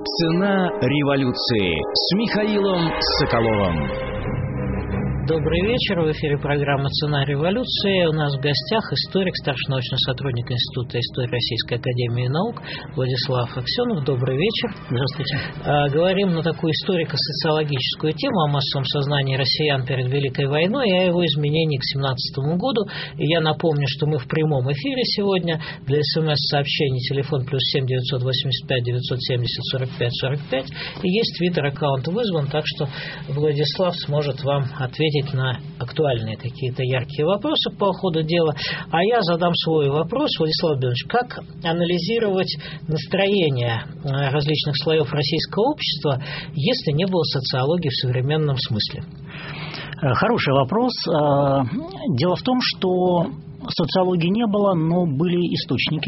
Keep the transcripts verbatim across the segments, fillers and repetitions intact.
Цена революции с Михаилом Соколовым. Добрый вечер. В эфире программа «Цена революции». У нас в гостях историк, старший научный сотрудник Института истории Российской академии наук Владислав Аксенов. Добрый вечер. Здравствуйте. А, говорим на такую историко-социологическую тему о массовом сознании россиян перед Великой войной и о его изменении к семнадцатому году. И я напомню, что мы в прямом эфире сегодня. Для смс-сообщений телефон плюс семь девятьсот восемьдесят пять девятьсот семьдесят сорок пять сорок пять. И есть твиттер-аккаунт вызван, так что Владислав сможет вам ответить на актуальные какие-то яркие вопросы по ходу дела. А я задам свой вопрос. Владислав Владимирович, как анализировать настроение различных слоев российского общества, если не было социологии в современном смысле? Хороший вопрос. Дело в том, что социологии не было, но были источники,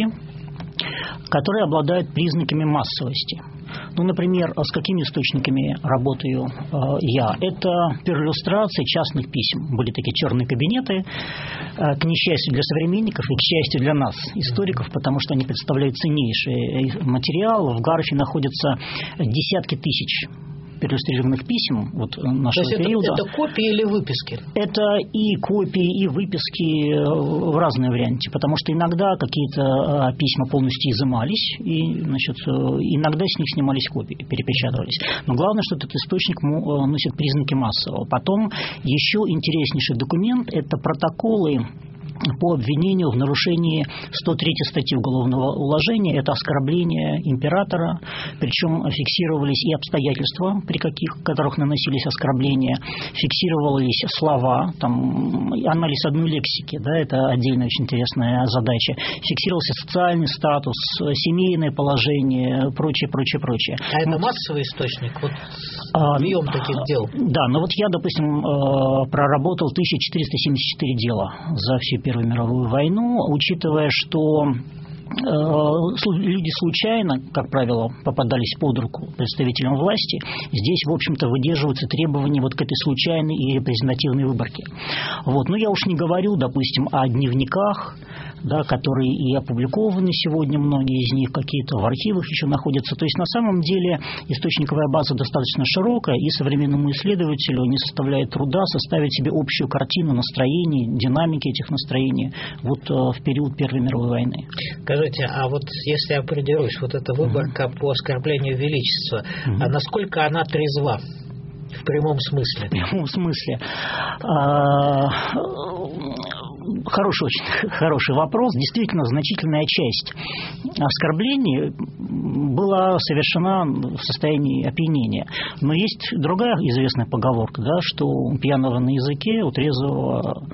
которые обладают признаками массовости. Ну, например, с какими источниками работаю э, я? Это перлюстрации частных писем. Были такие черные кабинеты, э, к несчастью для современников и к счастью для нас, историков, потому что они представляют ценнейший материал. В Гарфе находятся десятки тысяч перлюстрированных писем вот, нашего То есть периода. Это, это копии или выписки? Это и копии, и выписки в разные варианты, потому что иногда какие-то письма полностью изымались, и, значит, иногда с них снимались копии, перепечатывались. Но главное, что этот источник носит признаки массового. Потом еще интереснейший документ – это протоколы по обвинению в нарушении сто третьей статьи Уголовного уложения. Это оскорбление императора, причем фиксировались и обстоятельства, при каких, которых наносились оскорбления, фиксировались слова, там, анализ одной лексики, да, это отдельная очень интересная задача, фиксировался социальный статус, семейное положение, прочее, прочее, прочее. А это вот. Массовый источник, вот а, объем таких дел? Да, но вот я, допустим, проработал тысяча четыреста семьдесят четыре дела за всю Первую мировую войну, учитывая, что люди случайно, как правило, попадались под руку представителям власти, здесь, в общем-то, выдерживаются требования вот к этой случайной и репрезентативной выборке. Вот. Но я уж не говорю, допустим, о дневниках, да, которые и опубликованы сегодня, многие из них какие-то в архивах еще находятся. То есть, на самом деле, источниковая база достаточно широкая, и современному исследователю не составляет труда составить себе общую картину настроений, динамики этих настроений вот в период Первой мировой войны. Скажите, а вот если я придерусь, вот эта выборка uh-huh. по оскорблению величества, uh-huh. а насколько она трезва? В прямом смысле. В прямом смысле. А, хороший, очень хороший вопрос. Действительно, значительная часть оскорблений была совершена в состоянии опьянения. Но есть другая известная поговорка, да, что у пьяного на языке, у трезвого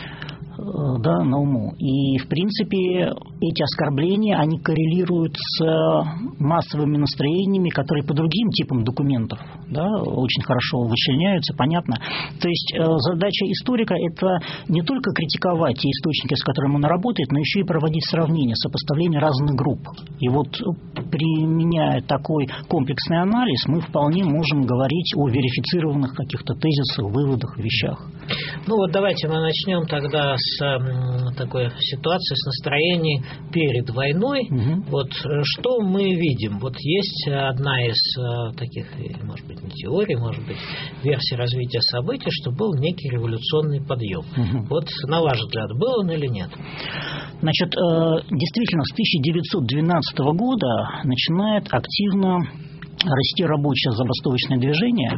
да, на уму. И, в принципе, эти оскорбления, они коррелируют с массовыми настроениями, которые по другим типам документов, да, очень хорошо вычленяются, понятно. То есть задача историка – это не только критиковать те источники, с которыми он работает, но еще и проводить сравнение, сопоставление разных групп. И вот, применяя такой комплексный анализ, мы вполне можем говорить о верифицированных каких-то тезисах, выводах, вещах. Ну вот давайте мы начнем тогда с такой ситуации, с настроением перед войной. Угу. Вот что мы видим? Вот есть одна из таких, может быть, не теорий, может быть, версий развития событий, что был некий революционный подъем. Угу. Вот на ваш взгляд, был он или нет? Значит, действительно, с тысяча девятьсот двенадцатого года начинает активно расти рабочее забастовочное движение.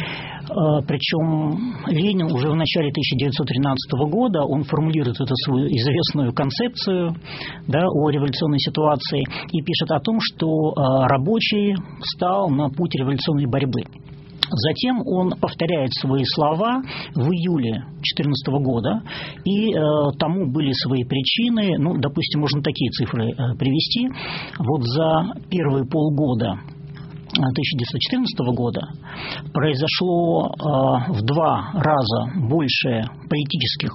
Причем Ленин уже в начале тысяча девятьсот тринадцатого года он формулирует эту свою известную концепцию, да, о революционной ситуации и пишет о том, что рабочий стал на путь революционной борьбы. Затем он повторяет свои слова в июле две тысячи четырнадцатого года, и э, тому были свои причины. Ну, допустим, можно такие цифры э, привести. Вот за первые полгода тысяча девятьсот четырнадцатого года произошло э, в два раза больше политических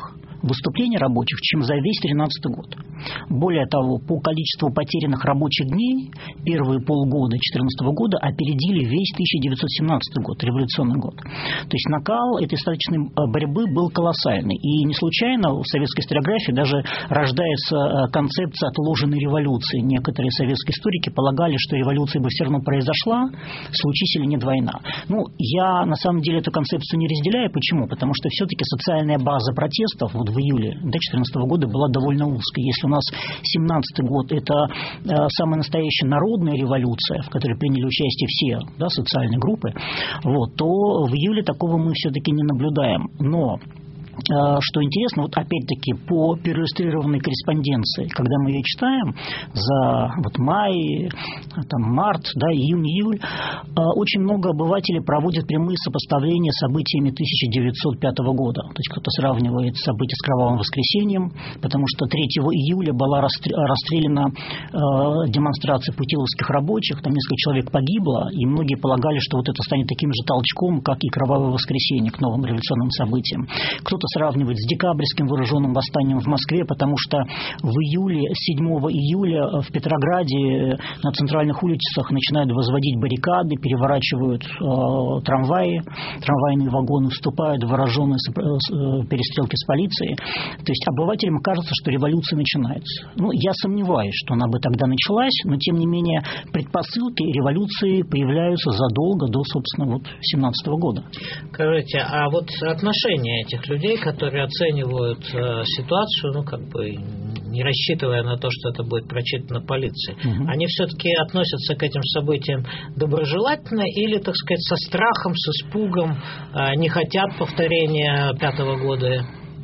выступлений рабочих, чем за весь тринадцатый год. Более того, по количеству потерянных рабочих дней первые полгода две тысячи четырнадцатого года опередили весь тысяча девятьсот семнадцатый год, революционный год. То есть накал этой статичной борьбы был колоссальный. И не случайно в советской историографии даже рождается концепция отложенной революции. Некоторые советские историки полагали, что революция бы все равно произошла, случись или нет война. Ну, я на самом деле эту концепцию не разделяю. Почему? Потому что все-таки социальная база протестов вот в июле две тысячи четырнадцатого года была довольно узкой. Если у нас семнадцатый год – это э, самая настоящая народная революция, в которой приняли участие все, да, социальные группы, вот, то в июле такого мы все-таки не наблюдаем. Но что интересно, вот опять-таки по переиллюстрированной корреспонденции, когда мы ее читаем за вот май, там, март, да, июнь, июль, очень много обывателей проводят прямые сопоставления с событиями тысяча девятьсот пятого года. То есть кто-то сравнивает события с Кровавым воскресеньем, потому что третьего июля была расстреляна демонстрация путиловских рабочих, там несколько человек погибло, и многие полагали, что вот это станет таким же толчком, как и Кровавое воскресенье к новым революционным событиям. Кто-то сравнивать с декабрьским вооруженным восстанием в Москве, потому что в июле, седьмого июля в Петрограде на центральных улицах начинают возводить баррикады, переворачивают э, трамваи, трамвайные вагоны, вступают в вооруженные э, перестрелки с полицией. То есть обывателям кажется, что революция начинается. Ну, я сомневаюсь, что она бы тогда началась, но тем не менее предпосылки революции появляются задолго до, собственно, вот семнадцатого года. Скажите, а вот отношения этих людей, которые оценивают э, ситуацию, ну, как бы не рассчитывая на то, что это будет прочитано полицией, угу. они все-таки относятся к этим событиям доброжелательно или, так сказать, со страхом, с испугом, э, не хотят повторения пятого года?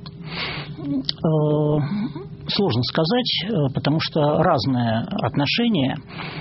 Сложно сказать, потому что разное отношение.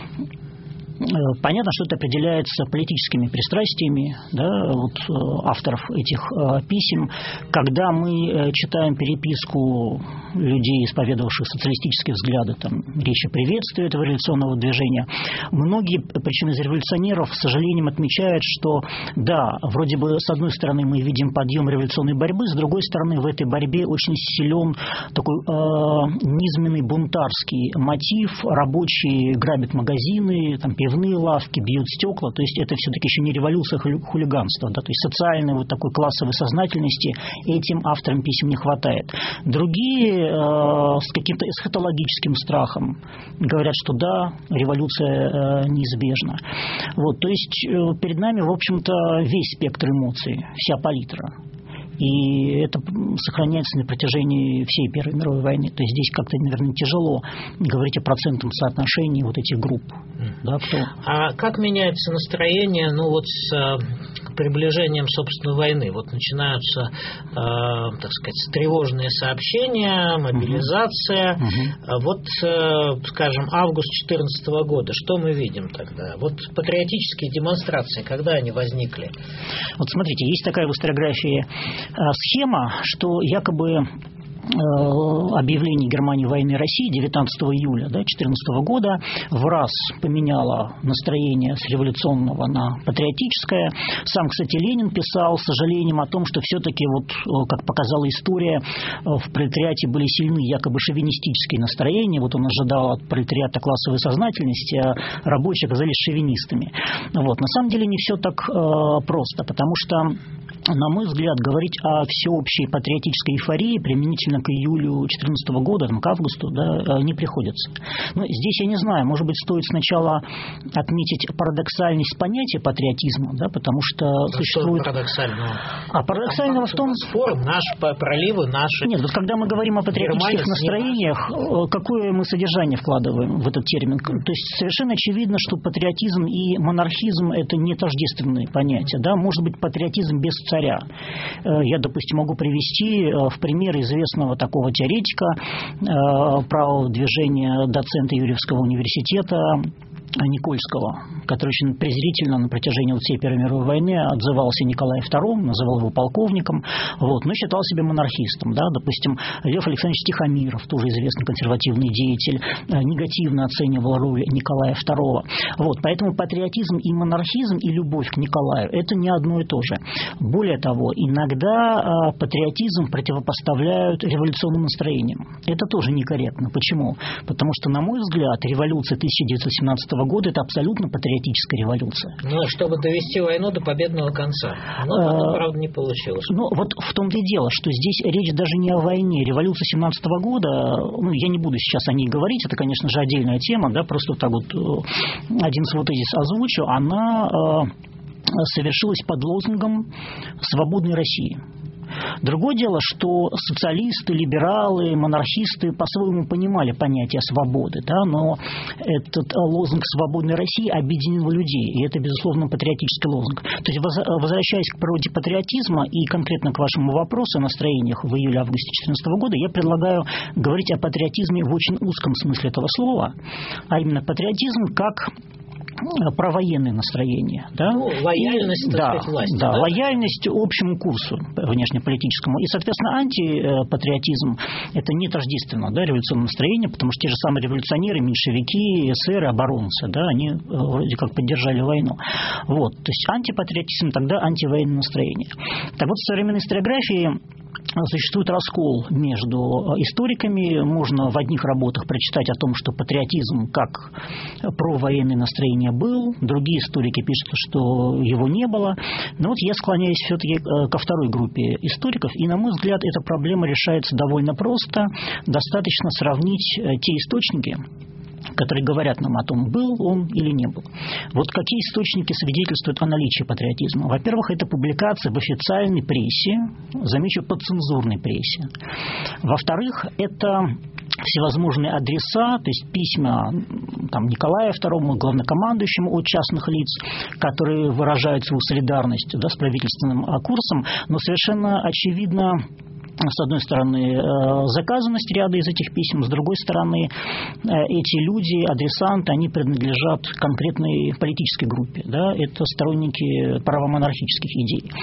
Понятно, что это определяется политическими пристрастиями, да, вот, авторов этих э, писем. Когда мы читаем переписку людей, исповедовавших социалистические взгляды, там, речи приветствия этого революционного движения, многие, причем из революционеров, с сожалением отмечают, что да, вроде бы с одной стороны мы видим подъем революционной борьбы, с другой стороны в этой борьбе очень силен такой э, низменный бунтарский мотив. Рабочие грабят магазины, там, пивные лавки, бьют стекла, то есть это все-таки еще не революция, а хулиганство, да, то есть социальной вот такой классовой сознательности этим авторам писем не хватает. Другие э, с каким-то эсхатологическим страхом говорят, что да, революция э, неизбежна. Вот, то есть э, перед нами, в общем-то, весь спектр эмоций, вся палитра. И это сохраняется на протяжении всей Первой мировой войны. То есть здесь как-то, наверное, тяжело говорить о процентном соотношении вот этих групп. Да, кто... А как меняется настроение, ну вот с приближением, собственно, войны? Вот начинаются, э, так сказать, тревожные сообщения, мобилизация. Угу. Вот, э, скажем, август две тысячи четырнадцатого года. Что мы видим тогда? Вот патриотические демонстрации, когда они возникли? Вот смотрите, есть такая в историографии схема, что якобы объявление Германии войны России девятнадцатого июля две тысячи четырнадцатого года в раз поменяло настроение с революционного на патриотическое. Сам, кстати, Ленин писал с сожалением о том, что все-таки, вот, как показала история, в пролетариате были сильны якобы шовинистические настроения. Вот он ожидал от пролетариата классовой сознательности, а рабочие оказались шовинистами. Вот. На самом деле не все так э, просто, потому что, на мой взгляд, говорить о всеобщей патриотической эйфории применительно к июлю две тысячи четырнадцатого года, там, к августу, да, не приходится. Но здесь я не знаю, может быть, стоит сначала отметить парадоксальность понятия патриотизма, да, потому что а существует... Что парадоксального? А парадоксального в том... Спор, наш, проливы наши... Нет, вот когда мы говорим о патриотических настроениях, какое мы содержание вкладываем в этот термин? То есть совершенно очевидно, что патриотизм и монархизм – это не тождественные понятия. Да? Может быть, патриотизм без царя. Я, допустим, могу привести в пример известного такого теоретика правого движения, доцента Юрьевского университета Никольского, который очень презрительно на протяжении вот всей Первой мировой войны отзывался Николая второго, называл его полковником, вот, но считал себя монархистом. Да? Допустим, Лев Александрович Тихомиров, тоже известный консервативный деятель, негативно оценивал роль Николая второго. Вот, поэтому патриотизм и монархизм, и любовь к Николаю – это не одно и то же. Более того, иногда патриотизм противопоставляют революционным настроениям. Это тоже некорректно. Почему? Потому что, на мой взгляд, революция тысяча девятьсот семнадцатого года – это абсолютно патриотическая революция. Ну, чтобы довести войну до победного конца. Но потом, правда, не получилось. Ну, вот в том-то и дело, что здесь речь даже не о войне. Революция семнадцатого года, ну, я не буду сейчас о ней говорить, это, конечно же, отдельная тема, да, просто так вот один свой тезис озвучу, она совершилась под лозунгом «Свободной России». Другое дело, что социалисты, либералы, монархисты по-своему понимали понятие свободы, да, но этот лозунг «Свободной России» объединил людей, и это, безусловно, патриотический лозунг. То есть, возвращаясь к природе патриотизма и конкретно к вашему вопросу о настроениях в июле-августе две тысячи четырнадцатого года, я предлагаю говорить о патриотизме в очень узком смысле этого слова, а именно патриотизм как провоенные настроения. Да? Ну, лояльность, и, так да, сказать, власти. Да, да, лояльность общему курсу внешнеполитическому. И, соответственно, антипатриотизм – это не тождественно, да, революционное настроение, потому что те же самые революционеры, меньшевики, эсеры, оборонцы, да, они вроде как поддержали войну. Вот. То есть антипатриотизм тогда антивоенное настроение. Так вот, в современной историографии существует раскол между историками. Можно в одних работах прочитать о том, что патриотизм как провоенное настроение был. Другие историки пишут, что его не было. Но вот я склоняюсь все-таки ко второй группе историков. И, на мой взгляд, эта проблема решается довольно просто. Достаточно сравнить те источники, которые говорят нам о том, был он или не был. Вот какие источники свидетельствуют о наличии патриотизма? Во-первых, это публикации в официальной прессе, замечу, подцензурной прессе. Во-вторых, это всевозможные адреса, то есть письма там, Николаю второму, главнокомандующему от частных лиц, которые выражают свою солидарность, да, с правительственным курсом, но совершенно очевидно, с одной стороны, заказанность ряда из этих писем, с другой стороны, эти люди, адресанты, они принадлежат конкретной политической группе. Да? Это сторонники правомонархических идей.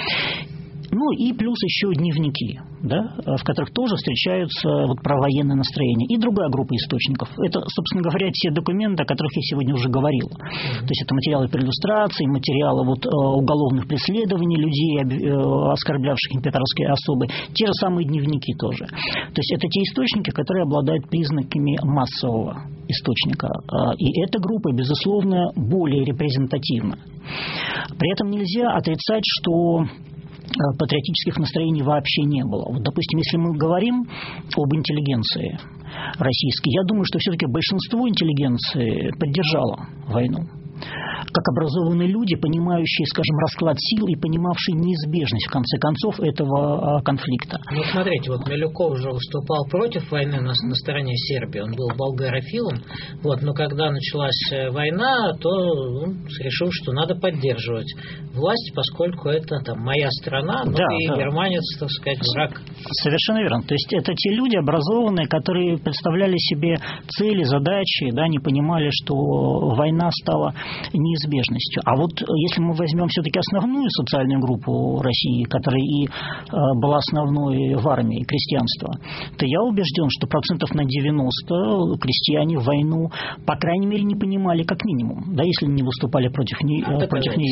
Ну и плюс еще дневники, да, в которых тоже встречаются вот провоенные настроения. И другая группа источников. Это, собственно говоря, те документы, о которых я сегодня уже говорил. Mm-hmm. То есть это материалы переиллюстрации, материалы вот, уголовных преследований людей, оскорблявших императорские особы. Те же самые дневники тоже. То есть это те источники, которые обладают признаками массового источника. И эта группа, безусловно, более репрезентативна. При этом нельзя отрицать, что патриотических настроений вообще не было. Вот, допустим, если мы говорим об интеллигенции российской, я думаю, что все-таки большинство интеллигенции поддержало войну. Как образованные люди, понимающие, скажем, расклад сил и понимавшие неизбежность, в конце концов, этого конфликта. Ну, смотрите, вот Милюков уже выступал против войны на, на стороне Сербии, он был болгарофилом, вот, но когда началась война, то он решил, что надо поддерживать власть, поскольку это там моя страна, ну да, и да. Германец, так сказать, враг. Совершенно верно. То есть это те люди образованные, которые представляли себе цели, задачи, да, не понимали, что война стала неизбежностью. А вот если мы возьмем все-таки основную социальную группу России, которая и э, была основной в армии, крестьянство, то я убежден, что процентов на девяносто крестьяне в войну, по крайней мере, не понимали как минимум, да, если не выступали против, не, а против нее.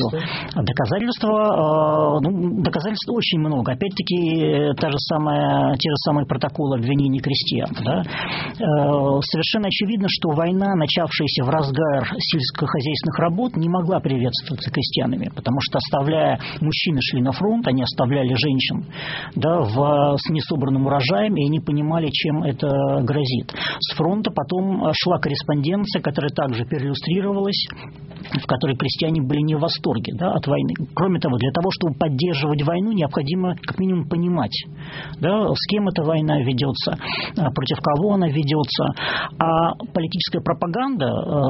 Доказательства, э, ну, доказательств очень много. Опять-таки, та же самая, те же самые протоколы обвинений крестьян. Да? Э, совершенно очевидно, что война, начавшаяся в разгар сельскохозяйственных работ, не могла приветствоваться крестьянами, потому что, оставляя, мужчины шли на фронт, они оставляли женщин, да, в, с несобранным урожаем, и они понимали, чем это грозит. С фронта потом шла корреспонденция, которая также переиллюстрировалась, в которой крестьяне были не в восторге, да, от войны. Кроме того, для того, чтобы поддерживать войну, необходимо как минимум понимать, да, с кем эта война ведется, против кого она ведется. А политическая пропаганда,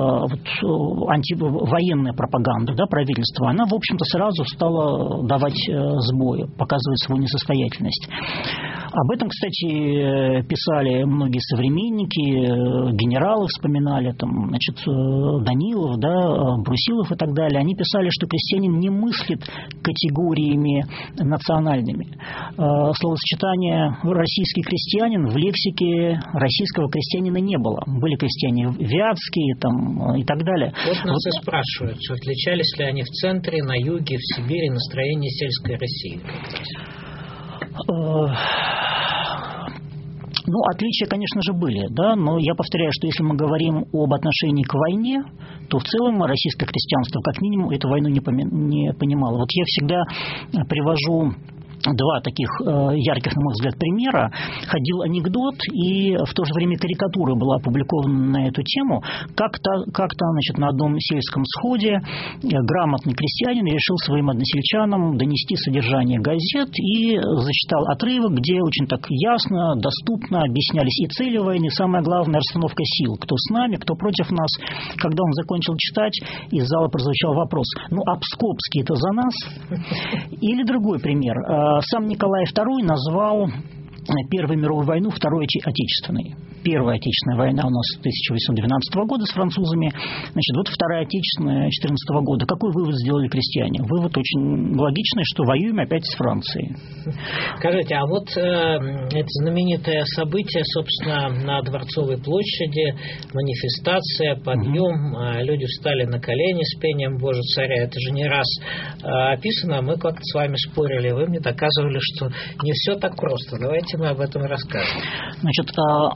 вот, антивоенная пропаганда, да, правительства, она, в общем-то, сразу стала давать сбои, показывать свою несостоятельность. Об этом, кстати, писали многие современники, генералы вспоминали, там, значит, Данилов, да, Брусилов и так далее. Они писали, что крестьянин не мыслит категориями национальными. Словосочетание «российский крестьянин» в лексике российского крестьянина не было. Были крестьяне вятские там, и так далее. Вот нас вот. И спрашивают, отличались ли они в центре, на юге, в Сибири настроение сельской России? Ну, отличия, конечно же, были, да, но я повторяю, что если мы говорим об отношении к войне, то в целом российское крестьянство, как минимум, эту войну не, поми- не понимало. Вот я всегда привожу два таких ярких, на мой взгляд, примера. Ходил анекдот, и в то же время карикатура была опубликована на эту тему. Как-то, как-то значит, на одном сельском сходе грамотный крестьянин решил своим односельчанам донести содержание газет и зачитал отрывок, где очень так ясно, доступно объяснялись и цели войны, самое главное, расстановка сил. Кто с нами, кто против нас. Когда он закончил читать, из зала прозвучал вопрос: ну, а Псковский это за нас? Или другой пример. Сам Николай второй назвал Первую мировую войну Второй Отечественной. Первая Отечественная война у нас тысяча восемьсот двенадцатого года с французами. Значит, вот Вторая Отечественная четырнадцатого года. Какой вывод сделали крестьяне? Вывод очень логичный, что воюем опять с Францией. Скажите, а вот э, это знаменитое событие, собственно, на Дворцовой площади, манифестация, подъем, угу. э, люди встали на колени с пением «Боже царя». Это же не раз э, описано. Мы как-то с вами спорили, вы мне доказывали, что не все так просто. Давайте мы об этом расскажем. Значит,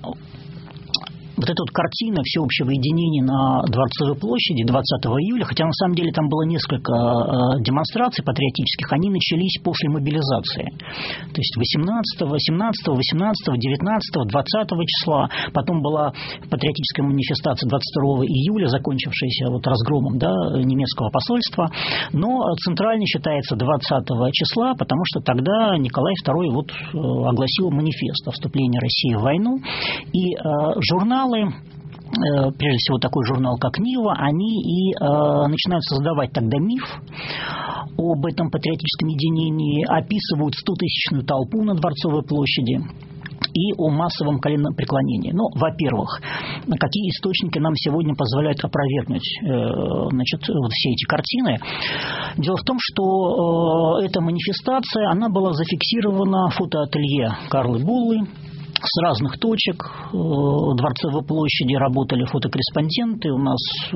вот эта вот картина всеобщего единения на Дворцовой площади двадцатого июля, хотя на самом деле там было несколько демонстраций патриотических, они начались после мобилизации. То есть восемнадцатого, семнадцатого, восемнадцатого, девятнадцатого, двадцатого числа. Потом была патриотическая манифестация двадцать второго июля, закончившаяся вот разгромом, да, немецкого посольства. Но центральной считается двадцатого числа, потому что тогда Николай второй вот огласил манифест о вступлении России в войну. И э, журнал прежде всего такой журнал, как «Нива», они и э, начинают создавать тогда миф об этом патриотическом единении, описывают стотысячную толпу на Дворцовой площади и о массовом коленопреклонении. Ну, во-первых, какие источники нам сегодня позволяют опровергнуть э, значит, вот все эти картины? Дело в том, что э, эта манифестация, она была зафиксирована в фотоателье Карлы Буллы. С разных точек Дворцовой площади работали фотокорреспонденты. У нас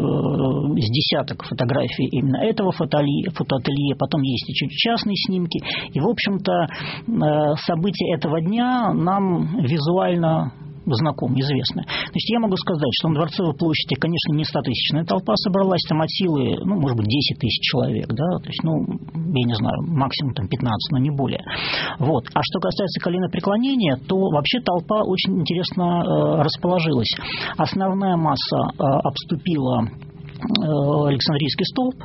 с десяток фотографий именно этого фотоателье, фотоателье. Потом есть и чуть частные снимки. И, в общем-то, события этого дня нам визуально знакомы, известны. Значит, я могу сказать, что на Дворцовой площади, конечно, не стотысячная толпа собралась, там от силы, ну, может быть, десять тысяч человек, да, то есть, ну, я не знаю, максимум там пятнадцать, но не более. Вот. А что касается коленопреклонения, то вообще толпа очень интересно э, расположилась. Основная масса э, обступила э, Александрийский столб,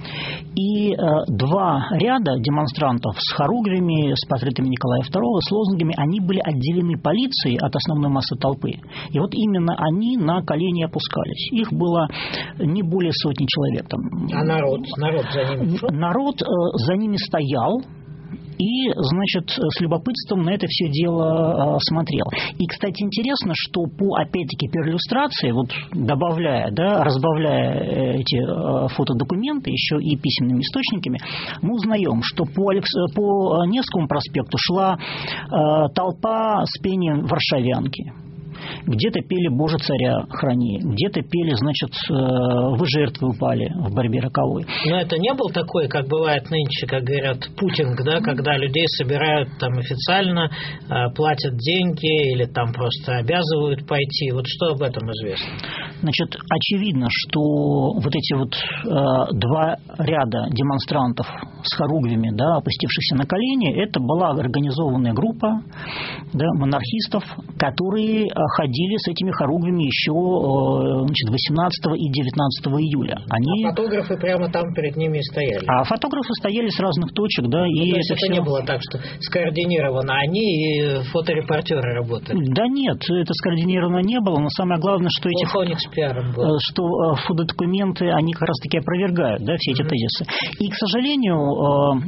и э, два ряда демонстрантов с хоругвями, с портретами Николая второго, с лозунгами, они были отделены полицией от основной массы толпы. И вот именно они на колени опускались. Их было не более сотни человек. Там. А народ? Народ за ними шел? Народ э, за ними стоял. И, значит, с любопытством на это все дело смотрел. И, кстати, интересно, что по, опять-таки, перлюстрации, вот добавляя, да, разбавляя эти фотодокументы еще и письменными источниками, мы узнаем, что по, Алекс... по Невскому проспекту шла э, толпа с пением варшавянки. Где-то пели «Боже, царя храни», где-то пели, значит, «Вы жертвы упали в борьбе роковой». Но это не был такой, как бывает нынче, как говорят, путинг, да, когда людей собирают там официально, платят деньги или там просто обязывают пойти. Вот что об этом известно? Значит, очевидно, что вот эти вот э, два ряда демонстрантов с хоругвями, да, опустившихся на колени, это была организованная группа, да, монархистов, которые ходили с этими хоругвями еще э, значит, восемнадцатого и девятнадцатого июля. Они... А фотографы прямо там перед ними стояли? А фотографы стояли с разных точек, да. Ну, и то есть это это все... не было так, что скоординировано они и фоторепортеры работали? Да нет, это скоординировано не было, но самое главное, что эти... Плохоник с пиаром был. Что фотодокументы, они как раз таки опровергают, да, все эти mm-hmm. тезисы. И, к сожалению,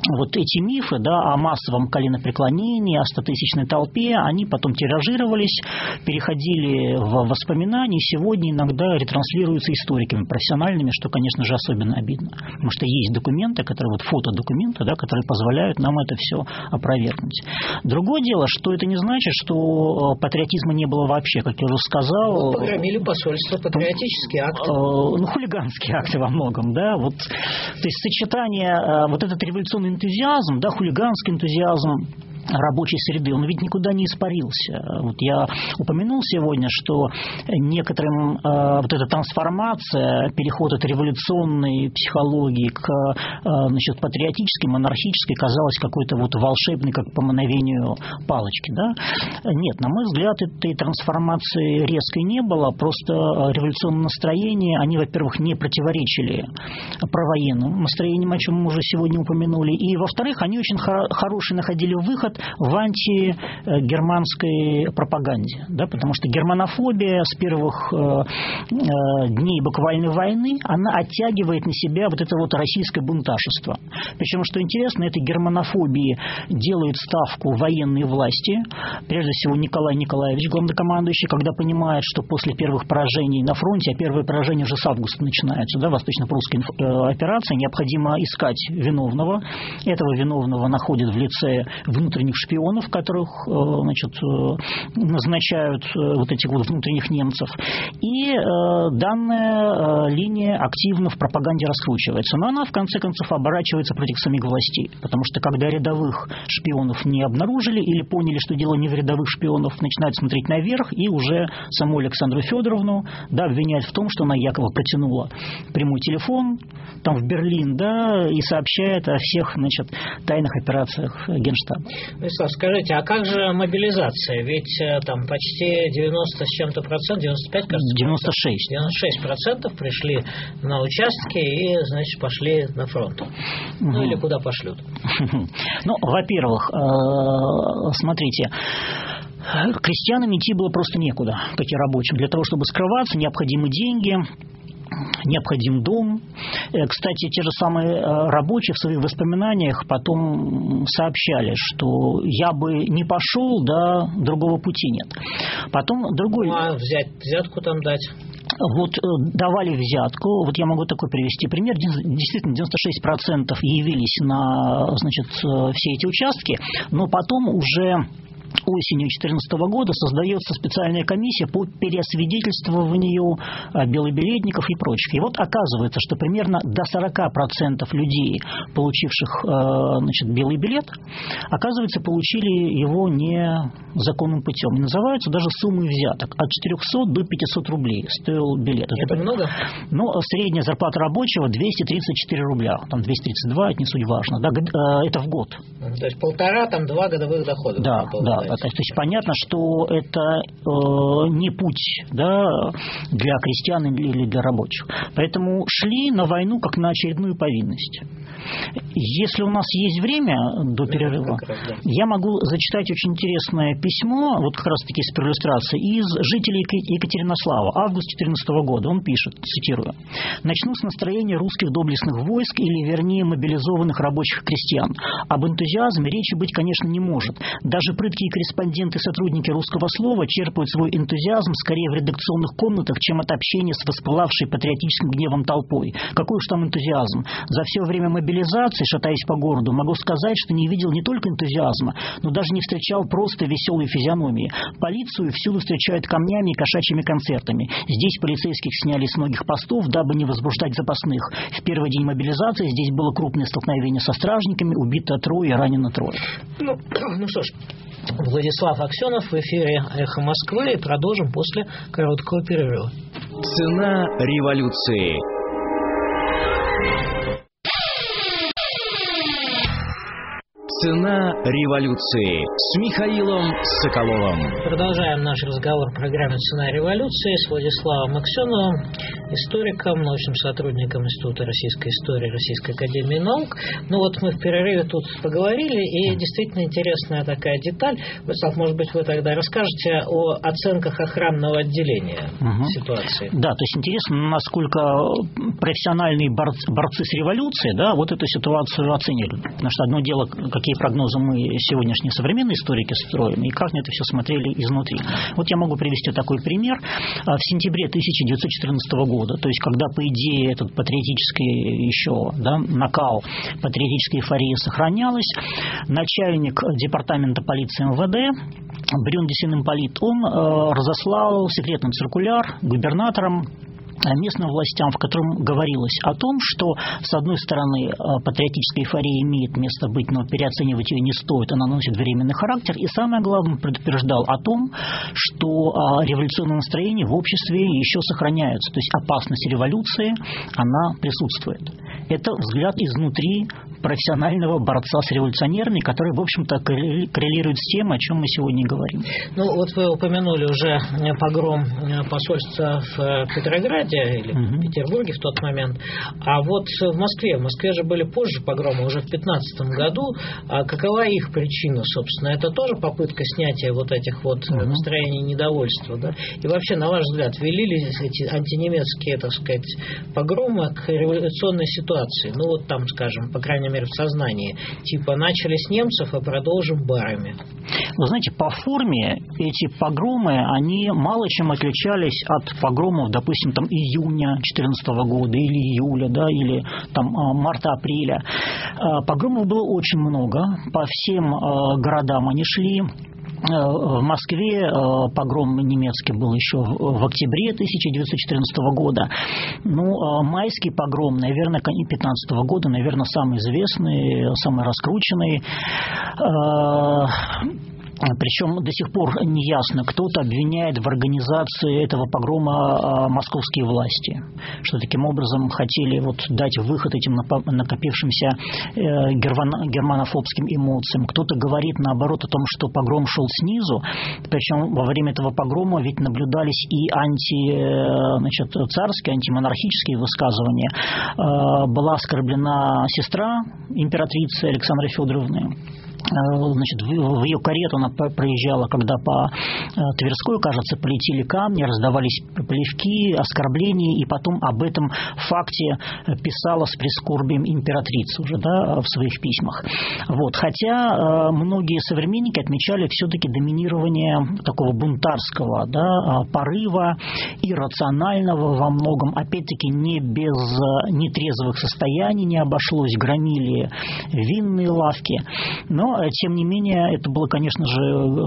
вот эти мифы, да, о массовом коленопреклонении, о стотысячной толпе, они потом тиражировались, переходили в воспоминания, и сегодня иногда ретранслируются историками профессиональными, что, конечно же, особенно обидно. Потому что есть документы, которые, вот фотодокументы, да, которые позволяют нам это все опровергнуть. Другое дело, что это не значит, что патриотизма не было вообще, как я уже сказал. Вот погромили посольство, патриотический акт. Ну, хулиганские акты во многом, да. Вот, то есть сочетание, вот этот революционный энтузиазм, да, хулиганский энтузиазм рабочей среды, он ведь никуда не испарился. Вот я упомянул сегодня, что некоторым э, вот эта трансформация, переход от революционной психологии к э, значит, патриотической, монархической казалась какой-то вот волшебной, как по мановению палочки. Да? Нет, на мой взгляд, этой трансформации резкой не было, просто революционные настроения, они, во-первых, не противоречили провоенным настроениям, о чем мы уже сегодня упомянули, и, во-вторых, они очень хор- хороший находили выход в антигерманской пропаганде, да, потому что германофобия с первых э, дней буквальной войны, она оттягивает на себя вот это вот российское бунташество. Причем, что интересно, этой германофобии делают ставку военные власти, прежде всего Николай Николаевич, главнокомандующий, когда понимает, что после первых поражений на фронте, а первые поражения уже с августа начинаются, да, восточно-прусская операция, необходимо искать виновного. Этого виновного находят в лице внутренних шпионов, которых, значит, назначают вот этих вот внутренних немцев. И данная линия активно в пропаганде раскручивается. Но она, в конце концов, оборачивается против самих властей. Потому что, когда рядовых шпионов не обнаружили или поняли, что дело не в рядовых шпионов, начинают смотреть наверх и уже саму Александру Федоровну, да, обвиняют в том, что она якобы протянула прямой телефон там в Берлин, да, и сообщает о всех, значит, тайных операциях Генштаба. Вячеслав, скажите, а как же мобилизация? Ведь там почти девяносто с чем-то процентов, девяносто пять, кажется? девяносто шесть. девяносто шесть процентов пришли на участки и, значит, пошли на фронт. Угу. Ну, или куда пошлют? Ну, во-первых, смотрите, крестьянам идти было просто некуда, как и рабочим. Для того, чтобы скрываться, необходимы деньги, необходим дом. Кстати, те же самые рабочие в своих воспоминаниях потом сообщали, что я бы не пошел, да, другого пути нет. Потом другой... Ну, а взять, взятку там дать? Вот давали взятку, вот я могу такой привести пример, действительно девяносто шесть процентов явились на, значит, все эти участки, но потом уже... осенью две тысячи четырнадцатого года создается специальная комиссия по переосвидетельствованию белобилетников и прочих. И вот оказывается, что примерно до сорок процентов людей, получивших, значит, белый билет, оказывается, получили его незаконным путем. И называются даже суммы взяток. От четырехсот до пятисот рублей стоил билет. Это, Это много? Ну, средняя зарплата рабочего двести тридцать четыре рубля. Там двести тридцать два, это не суть важно. Да, это в год. То есть полтора, там два годовых дохода. Да, да. То есть понятно, что это э, не путь, да, для крестьян или для рабочих. Поэтому шли на войну как на очередную повинность. Если у нас есть время до перерыва, раз, да. я могу зачитать очень интересное письмо, вот как раз-таки с иллюстрацией, из жителей Екатеринослава, август две тысячи четырнадцатого года. Он пишет, цитирую: «Начну с настроения русских доблестных войск, или, вернее, мобилизованных рабочих крестьян. Об энтузиазме речи быть, конечно, не может. Даже прыткие корреспонденты, сотрудники «Русского слова» черпают свой энтузиазм скорее в редакционных комнатах, чем от общения с воспылавшей патриотическим гневом толпой. Какой уж там энтузиазм. За все время мобилизации, шатаясь по городу, могу сказать, что не видел не только энтузиазма, но даже не встречал просто веселой физиономии. Полицию всюду встречают камнями и кошачьими концертами. Здесь полицейских сняли с многих постов, дабы не возбуждать запасных. В первый день мобилизации здесь было крупное столкновение со стражниками, убито трое, ранено трое». Ну, ну что ж, Владислав Аксенов в эфире «Эхо Москвы», и продолжим после короткого перерыва. Цена революции. Цена революции с Михаилом Соколовым. Продолжаем наш разговор в программе «Цена революции» с Владиславом Аксеновым. историком, научным сотрудником Института российской истории Российской академии наук. Ну вот мы в перерыве тут поговорили, и действительно интересная такая деталь. Владислав, может быть, вы тогда расскажете о оценках охранного отделения угу. ситуации. Да, то есть интересно, насколько профессиональные борцы, борцы с революцией, да, вот эту ситуацию оценили. Потому что одно дело, какие прогнозы мы сегодняшние современные историки строим, и как на это все смотрели изнутри. Вот я могу привести такой пример. В сентябре тысяча девятьсот четырнадцатого года, то есть когда, по идее, этот патриотический еще, да, накал, патриотическая эйфория сохранялась, начальник департамента полиции эм вэ дэ Брюндесен Имполит, он э, разослал секретный циркуляр губернаторам, местным властям, в котором говорилось о том, что, с одной стороны, патриотическая эйфория имеет место быть, но переоценивать ее не стоит, она носит временный характер, и самое главное, предупреждал о том, что революционные настроения в обществе еще сохраняются, то есть опасность революции, она присутствует. Это взгляд изнутри профессионального борца с революционерами, который, в общем-то, коррелирует с тем, о чем мы сегодня говорим. Ну, вот вы упомянули уже погром посольства в Петрограде или угу. в Петербурге в тот момент. А вот в Москве, в Москве же были позже погромы, уже в пятнадцатом году. А какова их причина, собственно? Это тоже попытка снятия вот этих вот угу. настроений недовольства, да? И вообще, на ваш взгляд, вели ли эти антинемецкие, так сказать, погромы к революционной ситуации? Ну, вот там, скажем, по крайней мере, в сознании. Типа, начали с немцев, а продолжим барами. Вы знаете, по форме эти погромы, они мало чем отличались от погромов, допустим, там июня четырнадцатого года или июля, да, или там марта-апреля. Погромов было очень много. По всем городам они шли. В Москве погром немецкий был еще в октябре тысяча девятьсот четырнадцатого года. Ну, майский погром, наверное, пятнадцатого года, наверное, самый известный, самый раскрученный. Причем до сих пор не ясно, кто-то обвиняет в организации этого погрома московские власти, что таким образом хотели вот дать выход этим накопившимся германофобским эмоциям. Кто-то говорит наоборот о том, что погром шел снизу, причем во время этого погрома ведь наблюдались и анти, значит, царские, антимонархические высказывания. Была оскорблена сестра императрицы Александры Федоровны. Значит, в ее карету она проезжала, когда по Тверской, кажется, полетели камни, раздавались плевки, оскорбления, и потом об этом факте писала с прискорбием императрица уже, да, в своих письмах. Вот. Хотя многие современники отмечали все-таки доминирование такого бунтарского, да, порыва, иррационального во многом, опять-таки не без нетрезвых состояний не обошлось, громили винные лавки, но тем не менее, это было, конечно же,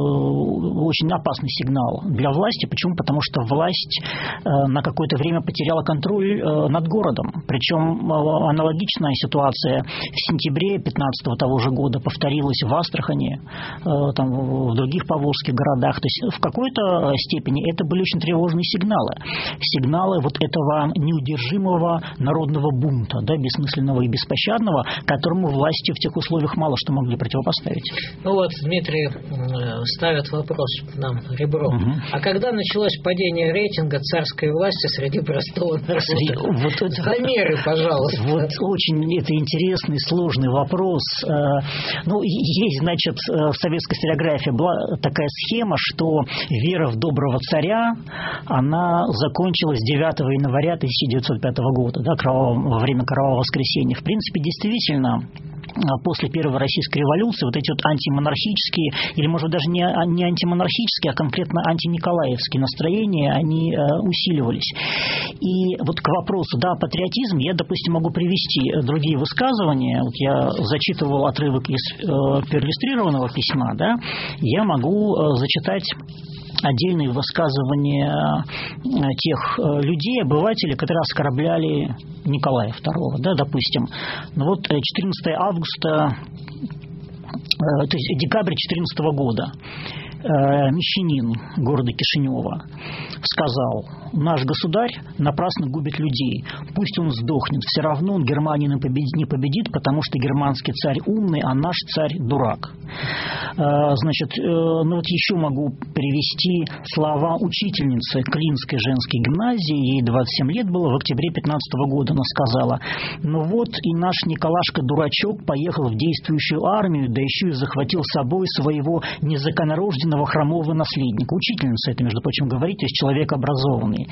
очень опасный сигнал для власти. Почему? Потому что власть на какое-то время потеряла контроль над городом. Причем аналогичная ситуация в сентябре пятнадцатого того же года повторилась в Астрахани, там, в других поволжских городах. То есть в какой-то степени это были очень тревожные сигналы. Сигналы вот этого неудержимого народного бунта, да, бессмысленного и беспощадного, которому власти в тех условиях мало что могли противопоставить. Ну вот, Дмитрий ставит вопрос нам ребром. Угу. А когда началось падение рейтинга царской власти среди простого народа? Вот это, замеры, пожалуйста. Вот очень это интересный, сложный вопрос. Ну, есть, значит, в советской историографии была такая схема, что вера в доброго царя, она закончилась девятого января тысяча девятьсот пятого года, да, кровавого, во время Кровавого воскресенья. В принципе, действительно, после Первой Российской революции вот эти вот антимонархические, или, может быть, даже не, не антимонархические, а конкретно антиниколаевские настроения, они э, усиливались. И вот к вопросу, да, патриотизм, я, допустим, могу привести другие высказывания. Вот я зачитывал отрывок из э, проиллюстрированного письма, да, я могу э, зачитать отдельные высказывания тех людей, обывателей, которые оскорбляли Николая второго, да, допустим. Ну вот четырнадцатого августа, то есть декабрь четырнадцатого года. мещанин города Кишинева сказал: наш государь напрасно губит людей, пусть он сдохнет, все равно он Германию не победит, не победит, потому что германский царь умный, а наш царь дурак. Значит, ну вот еще могу привести слова учительницы Клинской женской гимназии, ей двадцать семь лет было, в октябре пятнадцатого года она сказала: ну вот и наш Николашка-дурачок поехал в действующую армию, да еще и захватил с собой своего незаконнорожденного хромого наследника. Учительница это, между прочим, говорит, то есть человек образованный.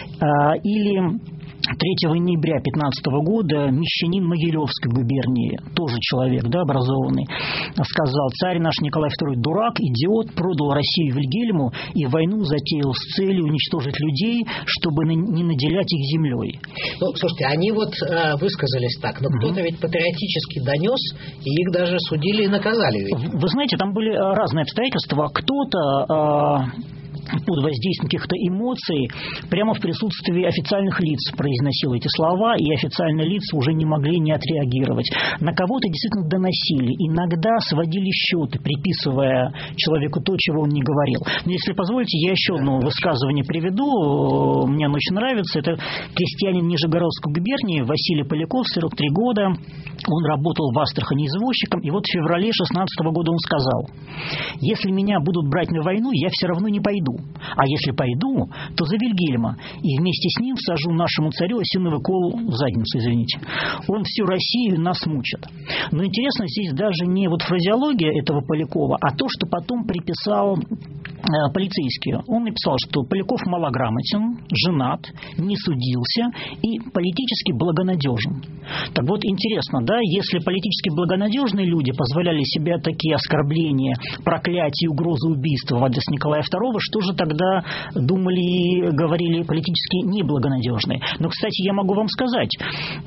Или третьего ноября пятнадцатого года мещанин Могилевской губернии, тоже человек, да, образованный, сказал: царь наш Николай второй дурак, идиот, продал Россию Вильгельму и войну затеял с целью уничтожить людей, чтобы не наделять их землей. Ну, слушайте, они вот э, высказались так, но кто-то ведь патриотически донес, и их даже судили и наказали. Ведь. Вы знаете, там были разные обстоятельства. Кто-то... Э, под воздействием каких-то эмоций прямо в присутствии официальных лиц произносил эти слова, и официальные лица уже не могли не отреагировать. На кого-то действительно доносили, иногда сводили счеты, приписывая человеку то, чего он не говорил. Но если позволите, я еще одно высказывание приведу, мне оно очень нравится. Это крестьянин Нижегородской губернии Василий Поляков, сорок три года. Он работал в Астрахани извозчиком, и вот в феврале шестнадцатого года он сказал: если меня будут брать на войну, я все равно не пойду. А если пойду, то за Вильгельма, и вместе с ним сажу нашему царю осиновый кол в задницу, извините. Он всю Россию нас мучит. Но интересно здесь даже не вот фразеология этого Полякова, а то, что потом приписал э, полицейский. Он написал, что Поляков малограмотен, женат, не судился и политически благонадежен. Так вот, интересно, да, если политически благонадежные люди позволяли себе такие оскорбления, проклятия и угрозы убийства в адрес Николая второго, что же тогда думали и говорили политически неблагонадежные? Но, кстати, я могу вам сказать, э,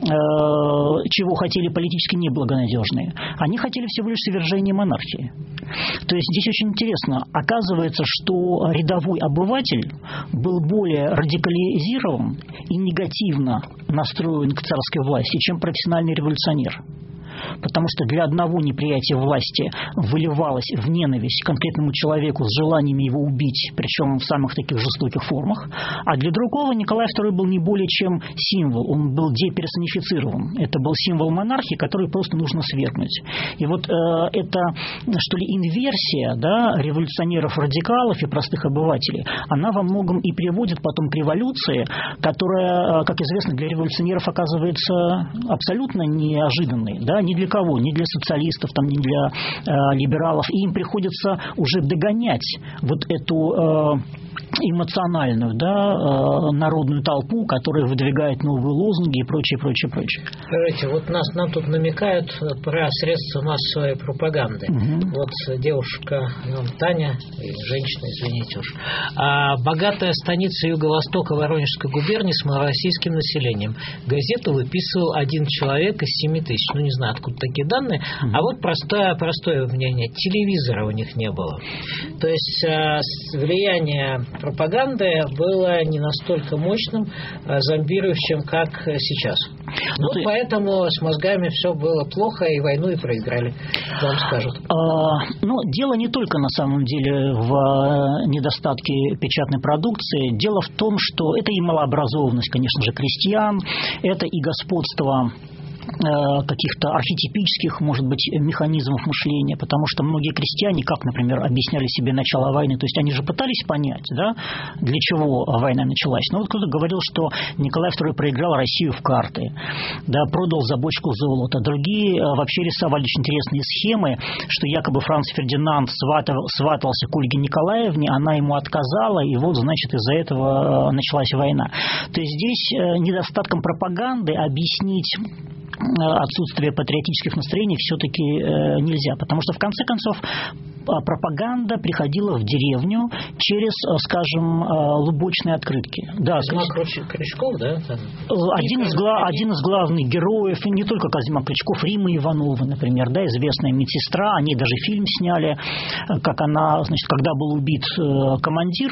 чего хотели политически неблагонадежные. Они хотели всего лишь свержения монархии. То есть здесь очень интересно. Оказывается, что рядовой обыватель был более радикализирован и негативно настроен к царской власти, чем профессиональный революционер. Потому что для одного неприятия власти выливалось в ненависть к конкретному человеку с желанием его убить, причем в самых таких жестоких формах, а для другого Николай второй был не более чем символ, он был деперсонифицирован. Это был символ монархии, который просто нужно свергнуть. И вот э, это, что ли, инверсия, да, революционеров-радикалов и простых обывателей, она во многом и приводит потом к революции, которая, как известно, для революционеров оказывается абсолютно неожиданной, да, ни для кого, ни для социалистов, там, ни для э, либералов. И им приходится уже догонять вот эту э, эмоциональную, да, э, народную толпу, которая выдвигает новые лозунги и прочее, прочее, прочее. Скажите, вот нас, нам тут намекают про средства массовой пропаганды. Угу. Вот девушка, ну, Таня, женщина, извините уж, а богатая станица юго-востока Воронежской губернии с малороссийским населением. Газету выписывал один человек из семи тысяч. Ну, не знаю, откуда такие данные. Угу. А вот простое, простое мнение. Телевизора у них не было. То есть э, влияние пропаганды было не настолько мощным, э, зомбирующим, как сейчас. Ну, ты... поэтому с мозгами все было плохо, и войну и проиграли, вам скажут. А, ну, дело не только, на самом деле, в недостатке печатной продукции. Дело в том, что это и малообразованность, конечно же, крестьян, это и господство каких-то архетипических, может быть, механизмов мышления, потому что многие крестьяне, как, например, объясняли себе начало войны, то есть они же пытались понять, да, для чего война началась. Но вот кто-то говорил, что Николай второй проиграл Россию в карты, да, продал за бочку золота. Другие вообще рисовали очень интересные схемы, что якобы Франц Фердинанд сватал, сватался к Ольге Николаевне, она ему отказала, и вот, значит, из-за этого началась война. То есть здесь недостатком пропаганды объяснить отсутствие патриотических настроений все-таки э, нельзя, потому что в конце концов пропаганда приходила в деревню через, скажем, лубочные открытки. Да, Козьма Крючков, да? Один из, гла- один из главных героев, и не только Козьма Крючков, Рима Иванова, например, да, известная медсестра, они даже фильм сняли, как она, значит, когда был убит командир,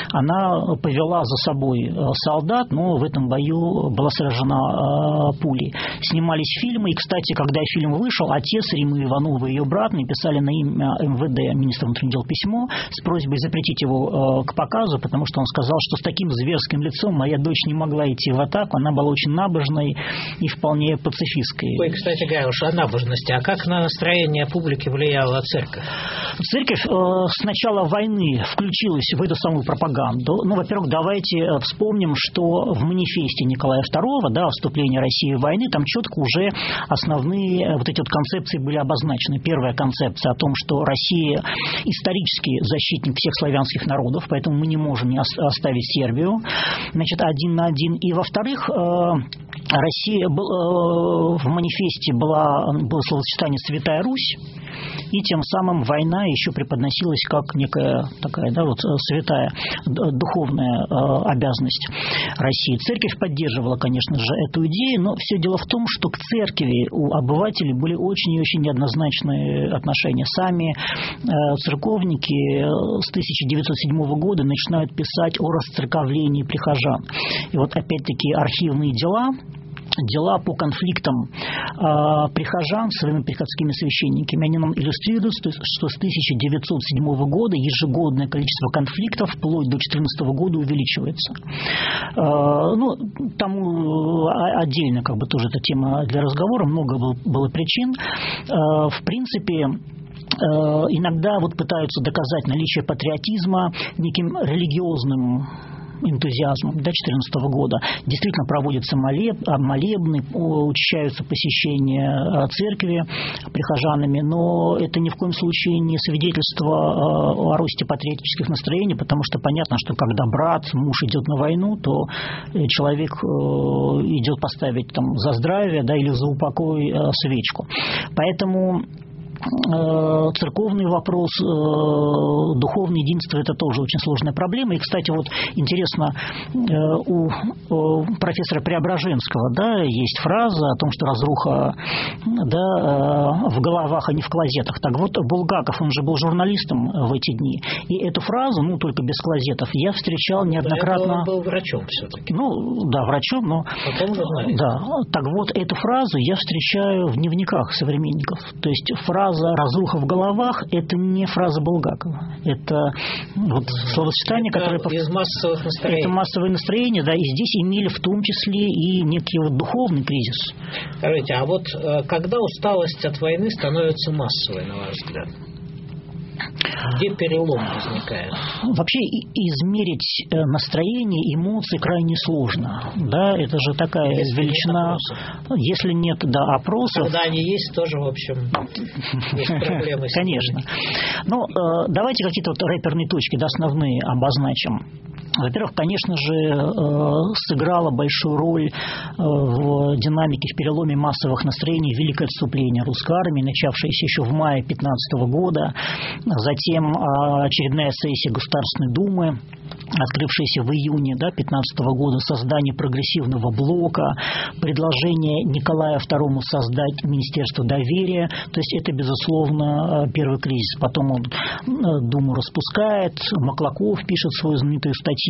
она повела за собой солдат, но в этом бою была сражена пулей. Снимали снимались фильмы. И, кстати, когда фильм вышел, отец Римы Ивановой и ее брат написали на имя эм вэ дэ, министра внутренних дел, письмо с просьбой запретить его к показу, потому что он сказал, что с таким зверским лицом моя дочь не могла идти в атаку. Она была очень набожной и вполне пацифистской. Ой, кстати говоря, уж о набожности. А как на настроение публики влияла церковь? Церковь э, с начала войны включилась в эту самую пропаганду. Ну, во-первых, давайте вспомним, что в манифесте Николая второго, да, о вступлении России в войну, там четко уже основные вот эти вот концепции были обозначены. Первая концепция о том, что Россия исторически защитник всех славянских народов, поэтому мы не можем не оставить Сербию, значит, один на один. И, во-вторых, Россия в манифесте была, было словосочетание «Святая Русь», и тем самым война еще преподносилась как некая такая, да, вот святая духовная обязанность России. Церковь поддерживала, конечно же, эту идею, но все дело в том, что к церкви у обывателей были очень и очень неоднозначные отношения. Сами церковники с тысяча девятьсот седьмого года начинают писать о расцерковлении прихожан. И вот опять-таки архивные дела, дела по конфликтам э, прихожан с своими приходскими священниками, они нам иллюстрируют, что с тысяча девятьсот седьмого года ежегодное количество конфликтов вплоть до две тысячи четырнадцатого года увеличивается. Э, ну, тому отдельно как бы тоже эта тема для разговора, много было, было причин. Э, в принципе, иногда вот пытаются доказать наличие патриотизма неким религиозным энтузиазмом до две тысячи четырнадцатого года. Действительно проводятся молеб, молебны, учащаются посещения церкви прихожанами, но это ни в коем случае не свидетельство о росте патриотических настроений, потому что понятно, что когда брат, муж идет на войну, то человек идет поставить там за здравие, да, или за упокой свечку. Поэтому церковный вопрос, духовное единство – это тоже очень сложная проблема. И, кстати, вот интересно, у профессора Преображенского, да, есть фраза о том, что разруха, да, в головах, а не в клозетах. Так вот, Булгаков, он же был журналистом в эти дни, и эту фразу, ну, только без клозетов, я встречал неоднократно. Он был врачом все-таки. Ну, да, врачом, но… Потом журналистом. Да, так вот, эту фразу я встречаю в дневниках современников. То есть фраза «разруха в головах» – это не фраза Булгакова. Это вот словосочетание, это которое… из массовых настроений. Это массовое настроение, да, и здесь имели в том числе и некий вот духовный кризис. Скажите, а вот когда усталость от войны становится массовой, на ваш взгляд? Где перелом возникает? Вообще измерить настроение, эмоции крайне сложно. Да, это же такая если величина. Нет если нет, да, опросов. Когда они есть, тоже, в общем, есть проблемы. Конечно. Ну, давайте какие-то вот рэперные точки, да, основные обозначим. Во-первых, конечно же, сыграла большую роль в динамике, в переломе массовых настроений великое отступление русской армии, начавшееся еще в мае две тысячи пятнадцатого года, затем очередная сессия Государственной Думы, открывшаяся в июне две тысячи пятнадцатого года, создание прогрессивного блока, предложение Николая второму создать Министерство доверия. То есть это, безусловно, первый кризис. Потом он Думу распускает, Маклаков пишет свою знаменитую статью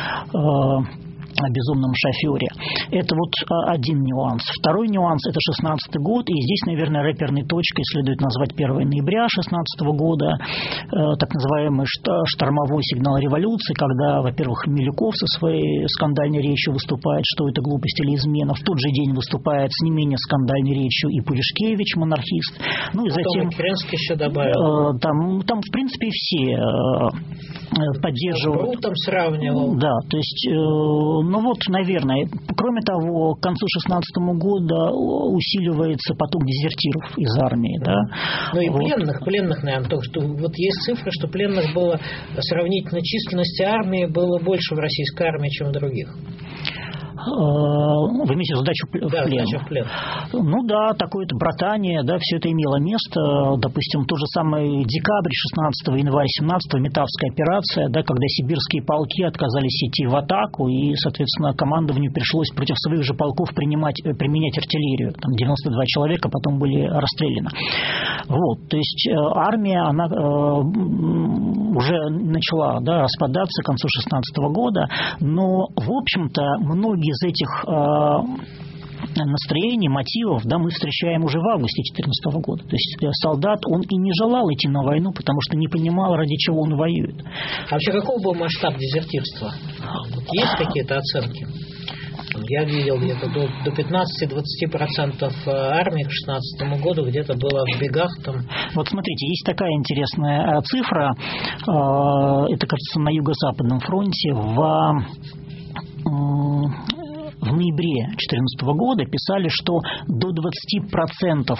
о безумном шофере. Это вот один нюанс. Второй нюанс – это шестнадцатый год, и здесь, наверное, рэперной точкой следует назвать первое ноября шестнадцатого года, так называемый штормовой сигнал революции, когда, во-первых, Милюков со своей скандальной речью выступает, что это глупость или измена. В тот же день выступает с не менее скандальной речью и Пуришкевич, монархист. Ну и затем… Керенский еще добавил. Там, там, в принципе, все поддерживают. С Брутом сравнивал. Да, то есть… Ну вот, наверное, кроме того, к концу шестнадцатого года усиливается поток дезертиров из армии. Да. Ну и вот. пленных, пленных, наверное, только что вот есть цифры, что пленных было сравнительно численности армии было больше в российской армии, чем в других. Вы имеете сдачу в да, плен? Сдача в плен. Ну да, такое-то братание, да, все это имело место. Допустим, тот же самый декабрь шестнадцатого, январь семнадцатого, Метавская операция, да, когда сибирские полки отказались идти в атаку, и, соответственно, командованию пришлось против своих же полков принимать, применять артиллерию. Там девяносто два человека потом были расстреляны. Вот, то есть армия, она э, уже начала, да, распадаться к концу шестнадцатого года, но, в общем-то, многие из этих настроений, мотивов, да, мы встречаем уже в августе две тысячи четырнадцатого года. То есть солдат, он и не желал идти на войну, потому что не понимал, ради чего он воюет. А вообще каков был масштаб дезертирства? Есть какие-то оценки? Я видел где-то до, до пятнадцати-двадцати процентов армии к шестнадцатому году где-то было в бегах. Там. Вот смотрите, есть такая интересная цифра. Это, кажется, на Юго-Западном фронте в... в ноябре две тысячи четырнадцатого года писали, что до двадцати процентов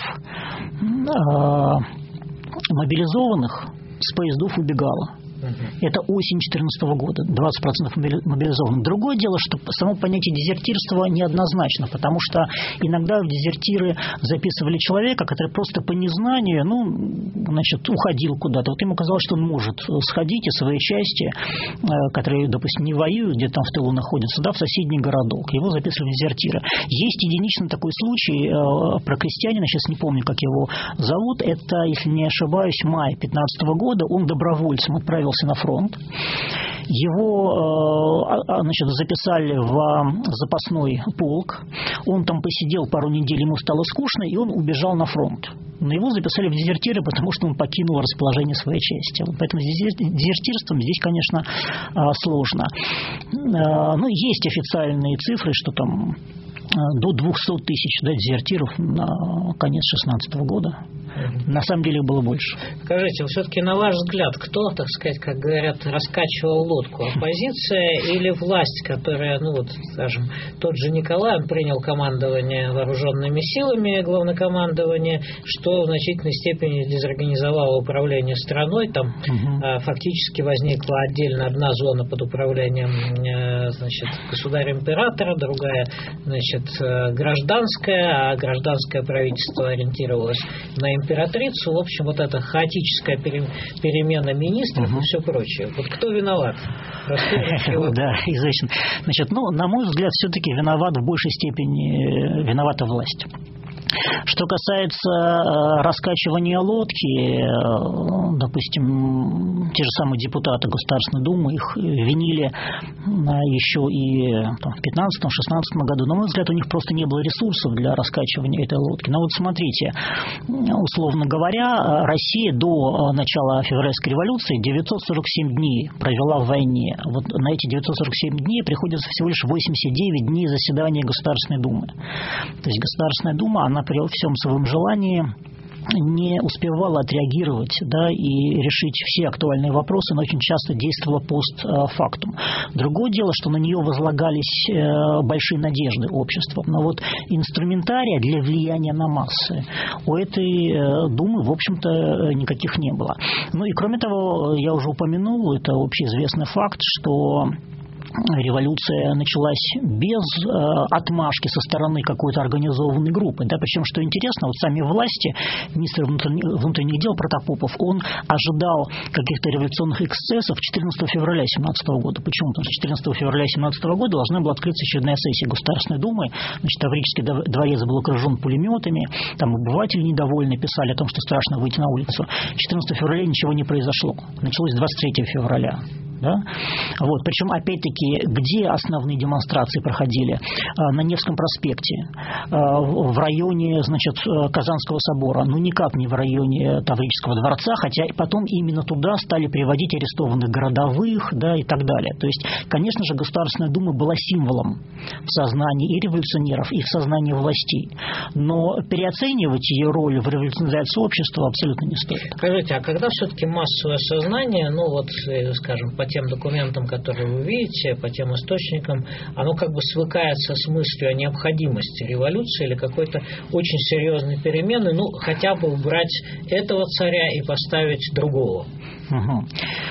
мобилизованных с поездов убегало. Это осень две тысячи четырнадцатого года, двадцать процентов мобилизованных. Другое дело, что само понятие дезертирства неоднозначно, потому что иногда в дезертиры записывали человека, который просто по незнанию, ну, значит, уходил куда-то. Вот ему казалось, что он может сходить из своей части, которые, допустим, не воюют, где там в тылу находятся, да, в соседний городок. Его записывали в дезертиры. Есть единичный такой случай про крестьянина, сейчас не помню, как его зовут, это, если не ошибаюсь, май две тысячи пятнадцатого года, он добровольцем отправился на фронт. Его, значит, записали в запасной полк. Он там посидел пару недель, ему стало скучно, и он убежал на фронт. Но его записали в дезертиры, потому что он покинул расположение своей части. Поэтому с дезертирством здесь, конечно, сложно. Ну, есть официальные цифры, что там до двухсот тысяч, да, дезертиров на конец шестнадцатого года. На самом деле было больше. Скажите, все-таки на ваш взгляд, кто, так сказать, как говорят, раскачивал лодку? Оппозиция или власть, которая, ну вот, скажем, тот же Николай, он принял командование вооруженными силами, главнокомандование, что в значительной степени дезорганизовало управление страной. Там угу. а, фактически возникла отдельно одна зона под управлением а, значит, государя-императора, другая, значит, гражданская, а гражданское правительство ориентировалось на императрицу. В общем, вот эта хаотическая перемена министров угу. и все прочее. Вот кто виноват? Да, изящно. Значит, ну, на мой взгляд, все-таки виноват в большей степени виновата власть. Что касается раскачивания лодки, допустим, те же самые депутаты Государственной Думы, их винили еще и там, в пятнадцатом-шестнадцатом году. На мой взгляд, у них просто не было ресурсов для раскачивания этой лодки. Но вот смотрите, условно говоря, Россия до начала февральской революции девятьсот сорок семь дней провела в войне. Вот на эти девятьсот сорок семь дней приходится всего лишь восемьдесят девять дней заседания Государственной Думы. То есть Государственная Дума, она при всем своем желании не успевала отреагировать, да, и решить все актуальные вопросы, но очень часто действовала постфактум. Другое дело, что на нее возлагались большие надежды общества. Но вот инструментария для влияния на массы у этой Думы, в общем-то, никаких не было. Ну и кроме того, я уже упомянул, это общеизвестный факт, что революция началась без э, отмашки со стороны какой-то организованной группы. Да? Причем, что интересно, вот сами власти, министр внутренних, внутренних дел Протопопов, он ожидал каких-то революционных эксцессов четырнадцатого февраля две тысячи семнадцатого года. Почему? Потому что четырнадцатого февраля две тысячи семнадцатого года должна была открыться очередная сессия Государственной Думы. Значит, Таврический дворец был окружен пулеметами, там обыватели недовольны, писали о том, что страшно выйти на улицу. четырнадцатого февраля ничего не произошло. Началось двадцать третьего февраля. Да? Вот. Причем, опять-таки, где основные демонстрации проходили? На Невском проспекте, в районе, значит, Казанского собора, ну никак не в районе Таврического дворца, хотя потом именно туда стали приводить арестованных городовых, да, и так далее. То есть, конечно же, Государственная Дума была символом в сознании и революционеров, и в сознании властей. Но переоценивать ее роль в революционизации общества абсолютно не стоит. Скажите, а когда все-таки массовое сознание, ну вот, скажем, по тем документам, которые вы видите, по тем источникам, оно как бы свыкается с мыслью о необходимости революции или какой-то очень серьезной перемены, ну, хотя бы убрать этого царя и поставить другого? Угу.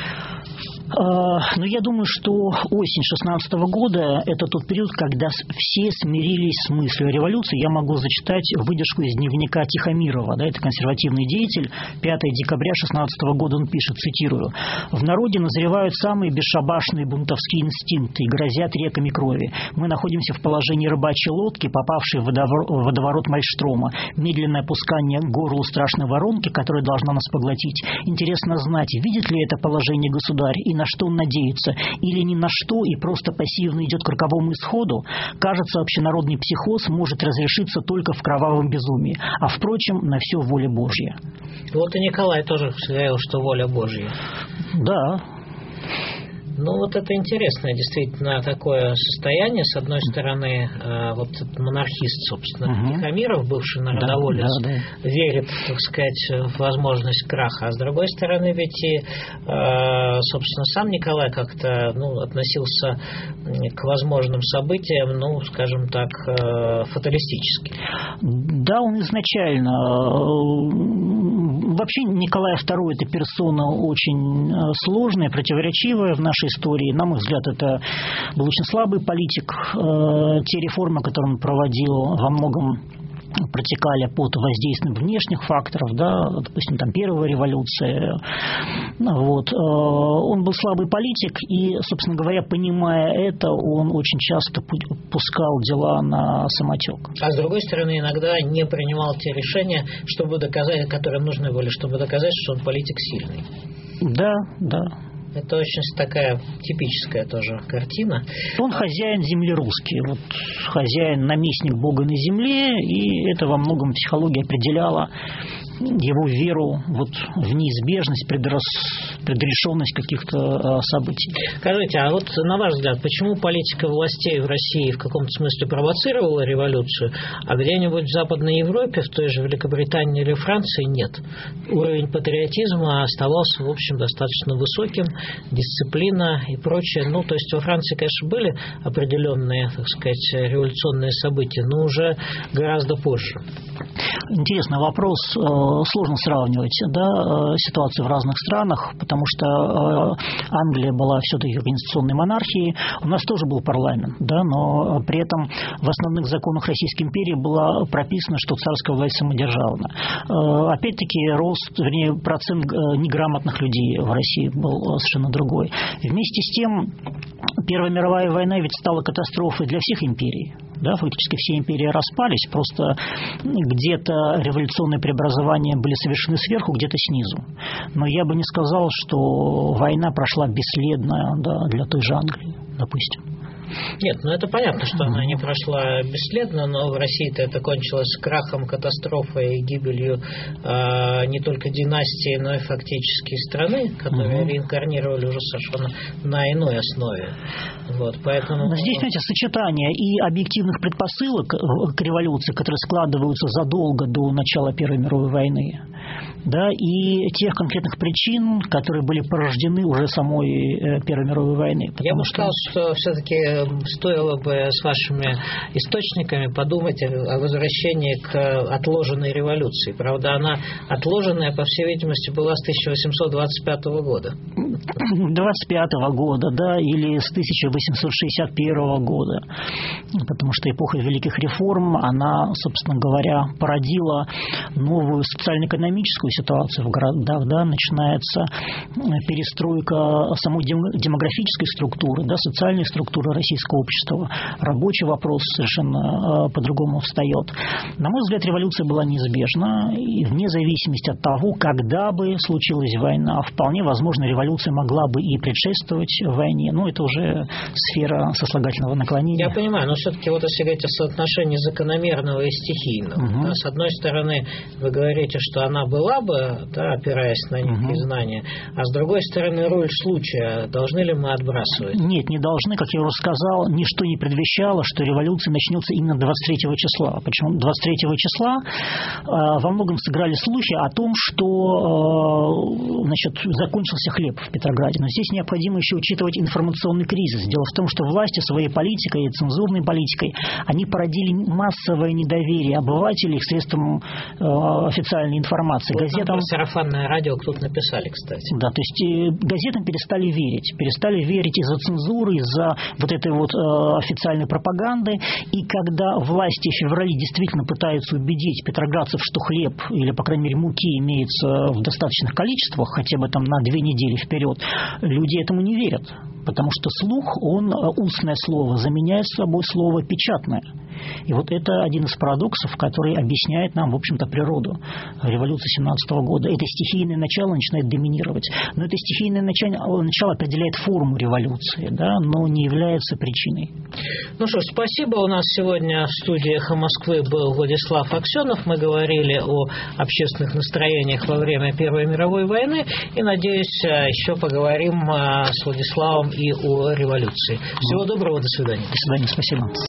Но я думаю, что осень шестнадцатого года – это тот период, когда все смирились с мыслью революции. Я могу зачитать выдержку из дневника Тихомирова, да, это консервативный деятель, пятого декабря шестнадцатого года он пишет, цитирую: «В народе назревают самые бесшабашные бунтовские инстинкты и грозят реками крови. Мы находимся в положении рыбачьей лодки, попавшей в водоворот Мальштрома. Медленное опускание к горлу страшной воронки, которая должна нас поглотить. Интересно знать, видит ли это положение государь и на что он надеется, или ни на что и просто пассивно идет к роковому исходу, кажется, общенародный психоз может разрешиться только в кровавом безумии, а, впрочем, на все воля Божья. Вот и Николай тоже говорил, что воля Божья. Да. Ну, вот это интересное действительно такое состояние. С одной стороны, вот монархист, собственно, угу. Тихомиров, бывший народоволец, да, да, да. верит, так сказать, в возможность краха. А с другой стороны, ведь и, собственно, сам Николай как-то ну, относился к возможным событиям, ну, скажем так, фаталистически. Да, он изначально... Вообще Николай второй – это персона очень сложная, противоречивая в нашей истории. На мой взгляд, это был очень слабый политик. Те реформы, которые он проводил, во многом протекали под воздействием внешних факторов, да, допустим, там первая революция. Вот. Он был слабый политик, и, собственно говоря, понимая это, он очень часто пускал дела на самотек. А с другой стороны, иногда не принимал те решения, чтобы доказать, которые нужны были, чтобы доказать, что он политик сильный. Да, да. Это очень такая типическая тоже картина. Он хозяин земли русский, вот хозяин, наместник Бога на земле, и это во многом психология определяла его веру вот в неизбежность, предрас... предрешенность каких-то событий. Скажите, а вот на ваш взгляд, почему политика властей в России в каком-то смысле провоцировала революцию, а где-нибудь в Западной Европе, в той же Великобритании или Франции нет? Уровень патриотизма оставался, в общем, достаточно высоким, дисциплина и прочее. Ну, то есть во Франции, конечно, были определенные, так сказать, революционные события, но уже гораздо позже. Интересный вопрос. Сложно сравнивать, да, ситуацию в разных странах, потому что Англия была все-таки конституционной монархией. У нас тоже был парламент, да, но при этом в основных законах Российской империи было прописано, что царская власть самодержавна. Опять-таки рост, вернее, процент неграмотных людей в России был совершенно другой. Вместе с тем, Первая мировая война ведь стала катастрофой для всех империй. Да, фактически все империи распались, просто где-то революционные преобразования были совершены сверху, где-то снизу. Но я бы не сказал, что война прошла бесследно, да, для той же Англии, допустим. Нет, ну это понятно, что она не прошла бесследно, но в России-то это кончилось крахом, катастрофой и гибелью э, не только династии, но и фактически страны, которые uh-huh. реинкарнировали уже совершенно на иной основе. Вот, поэтому... Но здесь, знаете, сочетание и объективных предпосылок к революции, которые складываются задолго до начала Первой мировой войны, да, и тех конкретных причин, которые были порождены уже самой Первой мировой войны. Я бы сказал, что все-таки стоило бы с вашими источниками подумать о возвращении к отложенной революции. Правда, она отложенная, по всей видимости, была с тысяча восемьсот двадцать пятого года. двадцать пятого года, да, или с тысяча восемьсот шестьдесят первого года. Потому что эпоха великих реформ, она, собственно говоря, породила новую социально-экономическую ситуацию в городах, да, начинается перестройка самой демографической структуры, да, социальной структуры российского общества. Рабочий вопрос совершенно по-другому встает. На мой взгляд, революция была неизбежна, и вне зависимости от того, когда бы случилась война, вполне возможно, революция могла бы и предшествовать войне, но это уже сфера сослагательного наклонения. Я понимаю, но все-таки вот если говорить о соотношении закономерного и стихийного, угу. да, с одной стороны, вы говорите, что она была бы, да, опираясь на некие угу. знания, а с другой стороны, роль случая должны ли мы отбрасывать? Нет, не должны, как я уже сказал, ничто не предвещало, что революция начнется именно двадцать третьего числа. Почему двадцать третьего числа э, во многом сыграли слухи о том, что э, значит, закончился хлеб в Петрограде. Но здесь необходимо еще учитывать информационный кризис. Дело в том, что власти своей политикой и цензурной политикой, они породили массовое недоверие обывателей к средствам э, официальной информации. Вот газетам... Сарафанное радио кто-то написали, кстати. Да, то есть э, газетам перестали верить. Перестали верить из-за цензуры, из-за вот этой вот э, официальной пропаганды. И когда власти в феврале действительно пытаются убедить петроградцев, что хлеб или, по крайней мере, муки имеется в достаточных количествах, хотя бы там на две недели вперед, люди этому не верят. Потому что слух, он, устное слово, заменяет собой слово печатное. И вот это один из парадоксов, который объясняет нам, в общем-то, природу революции семнадцатого года. Это стихийное начало начинает доминировать. Но это стихийное начало, начало определяет форму революции, да, но не является причиной. Ну что ж, спасибо. У нас сегодня в студии «Эхо Москвы» был Владислав Аксенов. Мы говорили о общественных настроениях во время Первой мировой войны. И, надеюсь, еще поговорим с Владиславом и о революции. Всего доброго, до свидания. До свидания, спасибо.